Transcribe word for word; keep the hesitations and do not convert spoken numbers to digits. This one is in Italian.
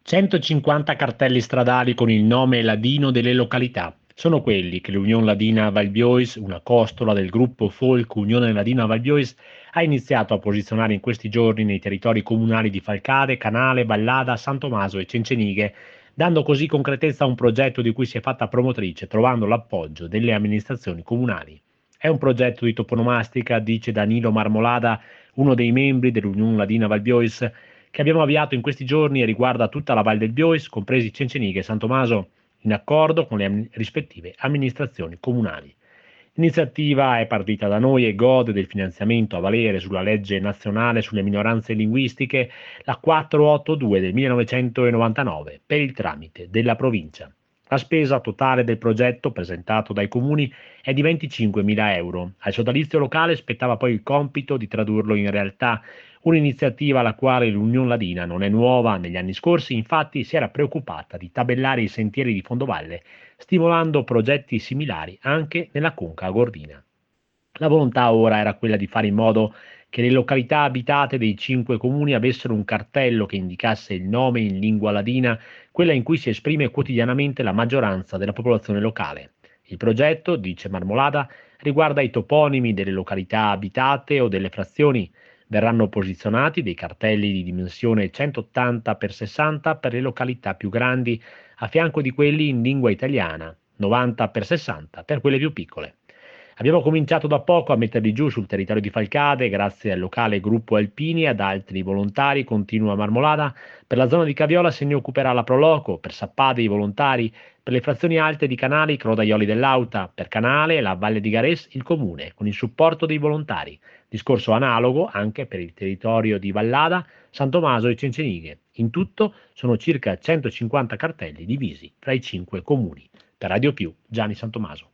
centocinquanta cartelli stradali con il nome ladino delle località. Sono quelli che l'Unione Ladina Val Biois, una costola del gruppo Folk Unione Ladina Val Biois, ha iniziato a posizionare in questi giorni nei territori comunali di Falcade, Canale, Vallada, San Tommaso e Cencenighe, dando così concretezza a un progetto di cui si è fatta promotrice, trovando l'appoggio delle amministrazioni comunali. È un progetto di toponomastica, dice Danilo Marmolada, uno dei membri dell'Unione Ladina Val Biois, che abbiamo avviato in questi giorni e riguarda tutta la Val del Biois, compresi Cencenighe e San Tommaso, in accordo con le am- rispettive amministrazioni comunali. L'iniziativa è partita da noi e gode del finanziamento a valere sulla legge nazionale sulle minoranze linguistiche, la quattrocentottantadue del millenovecentonovantanove, per il tramite della provincia. La spesa totale del progetto presentato dai comuni è di venticinquemila euro. Al sodalizio locale spettava poi il compito di tradurlo in realtà, un'iniziativa alla quale l'Unione Ladina non è nuova. Negli anni scorsi, infatti, si era preoccupata di tabellare i sentieri di fondovalle, stimolando progetti similari anche nella conca gordina. La volontà ora era quella di fare in modo che le località abitate dei cinque comuni avessero un cartello che indicasse il nome in lingua ladina, quella in cui si esprime quotidianamente la maggioranza della popolazione locale. Il progetto, dice Marmolada, riguarda i toponimi delle località abitate o delle frazioni. Verranno posizionati dei cartelli di dimensione centottanta per sessanta per le località più grandi, a fianco di quelli in lingua italiana, novanta per sessanta per quelle più piccole. Abbiamo cominciato da poco a metterli giù sul territorio di Falcade, grazie al locale gruppo Alpini e ad altri volontari, continua Marmolada. Per la zona di Caviola se ne occuperà la Proloco, per Sappade i volontari, per le frazioni alte di Canali, Crodaioli dell'Auta, per Canale e la Valle di Gares il comune, con il supporto dei volontari. Discorso analogo anche per il territorio di Vallada, San Tommaso e Cencenighe. In tutto sono circa centocinquanta cartelli divisi tra i cinque comuni. Per Radio Più, Gianni San Tommaso.